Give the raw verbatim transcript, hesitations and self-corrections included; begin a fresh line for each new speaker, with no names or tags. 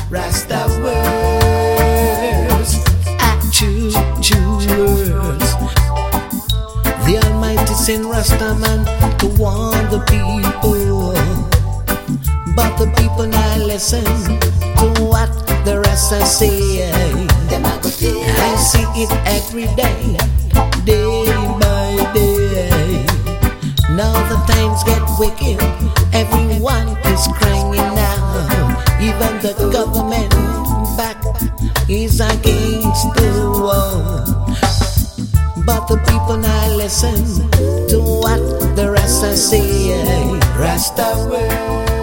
Rasta words, actual words. The Almighty sent Rastaman to warn the people, but the people now listen to what the Rasta say. I see it every day, day by day. Now the times get wicked, everyone is crying now. Even the government back is against the war. But the people now listen to what the Rasta say. Rasta word.